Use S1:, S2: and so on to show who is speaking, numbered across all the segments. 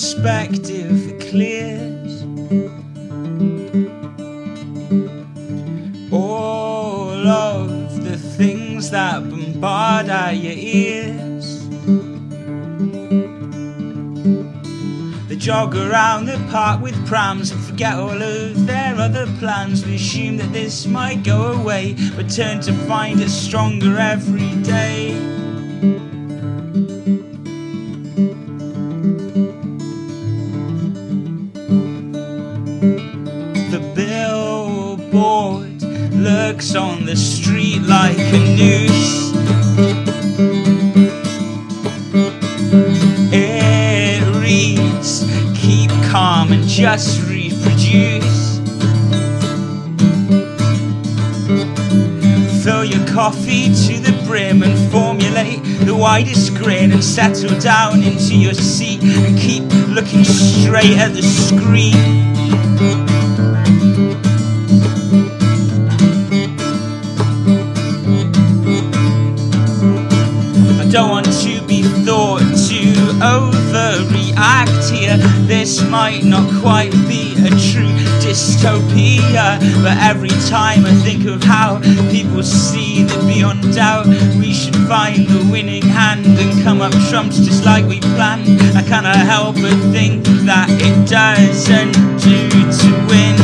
S1: perspective clears. All of the things that bombard at your ears. They jog around the park with prams and forget all of their other plans. We assume that this might go away, but turn to find it stronger every day. The billboard lurks on the street like a noose. It reads, keep calm and just reproduce. Fill your coffee to the brim and formulate the widest grin, and settle down into your seat and keep looking straight at the screen. I don't want to be thought to overreact here. This might not quite be a true dystopia, but every time I think of how people see that beyond doubt we should find the winning hand and come up trumps just like we planned, I cannot help but think that it doesn't do to win.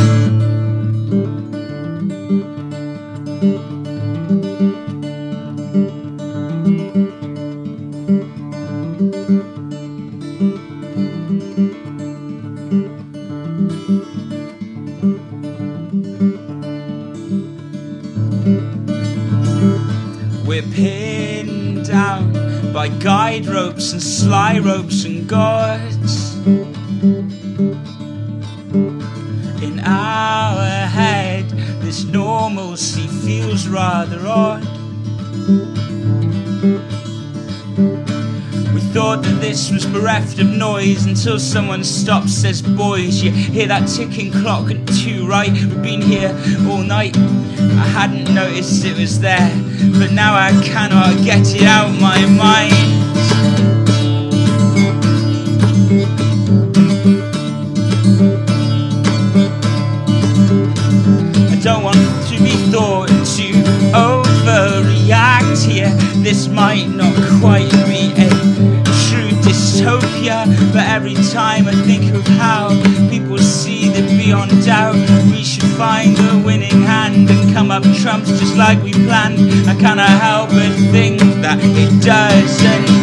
S1: We're pinned down by guide ropes and sly ropes and gods. In our head, this normalcy feels rather odd. We thought that this was bereft of noise until someone stops, says, boys, you hear that ticking clock at 2, right? We've been here all night. I hadn't noticed it was there, but now I cannot get it out my mind. I don't want to be thought to overreact here. This might not quite be a true dystopia, but every time I think of how people see that beyond doubt we should find the winning hand and come up trumps just like we planned, I cannot help but think that it doesn't